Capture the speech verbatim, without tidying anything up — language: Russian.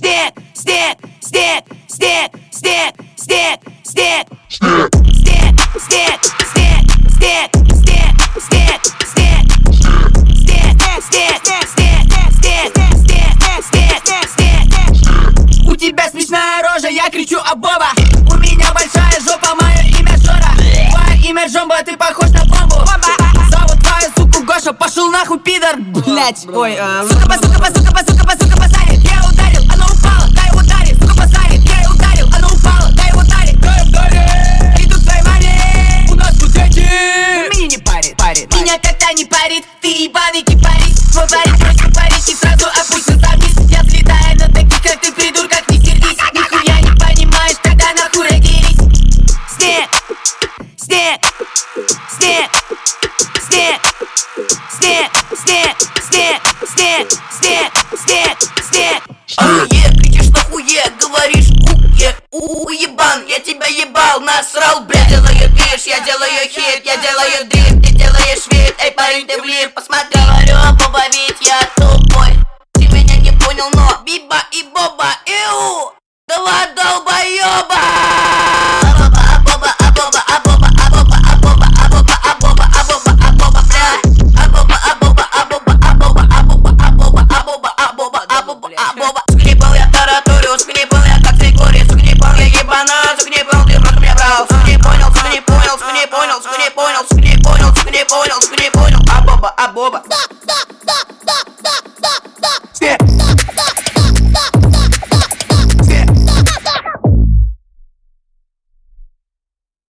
Stick, stick, stick, stick, stick, stick, stick, stick, stick, stick, stick, stick, stick, stick, stick, stick, stick. У тебя смешная рожа, я кричу Абоба. У меня большая жопа, мое имя Жора. Твое имя Джомба, ты похож на бомбу. Зовут твою суку Гоша, пошел нахуй, пидор. Блять, ой, а... Сука, по, сука, по, сука, по, сука, по, сука, посадит. Я ударил, оно упало, дай ударит. Сука, посадит, я ударил, оно упало, дай ударит. Дай ударит. Иду к твоей маме, у нас тут дети. Меня не парит, парит, меня как-то не парит. Ты ебаный кипарис, твой парень просит парить и сразу опустится вниз. Я взлетаю на таких, как ты, придурках, не сердись. Нихуя не понимаешь, тогда нахуй родились. Stick, stick, stick, stick, stick, stick, stick, stick, stick, stick, stick. Охуе, кричишь нахуе, говоришь уе, уебан, я тебя ебал, насрал, блядь. Делаю движ, я делаю хит, я делаю дрифт, ты делаешь вид. Эй, парень, ты влип, посмотри, говорю, Боба, ведь я тупой. Ты меня не понял, но Биба и Боба, иу, два долбоеба. Абоба, абоба, абоба, абоба, абоба, абоба, абоба, абоба, абоба, абоба, блядь. Абоба, абоба, абоба, абоба, абоба, абоба, абоба, абоба, абоба, абоба. Сука, не пол, я тараторю, сука, не пол, я как Григорий, сука, не пол, я ебана, сука, не пол, ты просто меня брал. Сука, не понял, сука, не понял, сука, не понял, сука, не понял, сука, не понял, сука, не понял, сука, не понял. Абоба, абоба.